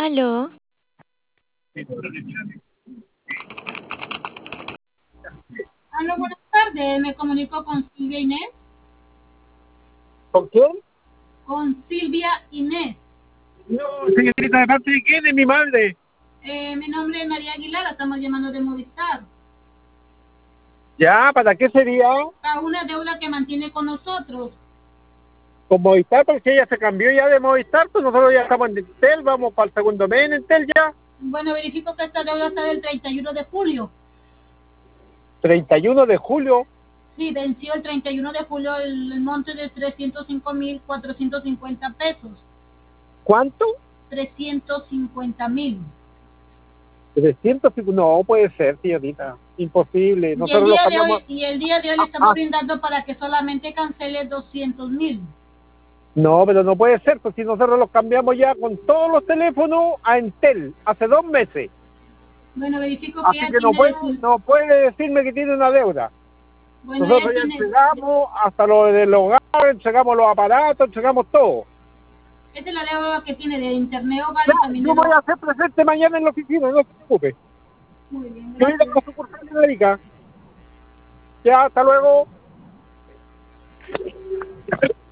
Aló, Aló, buenas tardes. Me comunico con Silvia Inés. ¿Con quién? Con Silvia Inés. No, señorita, ¿de parte de quién? De mi madre. Mi nombre es María Aguilar. La estamos llamando de Movistar. Ya, ¿para qué sería? A una deuda que mantiene con nosotros. Con Movistar, porque ella se cambió ya de Movistar, pues nosotros ya estamos en Entel, vamos para el segundo mes en Entel ya. Bueno, verifico que esta deuda está del 31 de julio. 31 de julio. Sí, venció el 31 de julio el monto de 305.450 pesos. ¿Cuánto? 350.000. 300, no puede ser, señorita. Imposible. Y el Nosotros lo día de cambiamos. hoy, le estamos brindando para que solamente cancele 200.000. No, pero no puede ser, pues si nosotros los cambiamos ya con todos los teléfonos a Entel, hace 2 meses. Bueno, verifico que Así ya que no tiene. puede decirme que tiene una deuda. Bueno, ya Nosotros ya tiene. entregamos hasta lo del hogar, entregamos los aparatos, entregamos todo. Esta es la deuda que tiene de internet o Ya, vale también yo de los. voy a hacer presente mañana en la oficina, no se preocupe. Muy bien, Yo iré a gracias. la sucursal de América. Ya, hasta luego.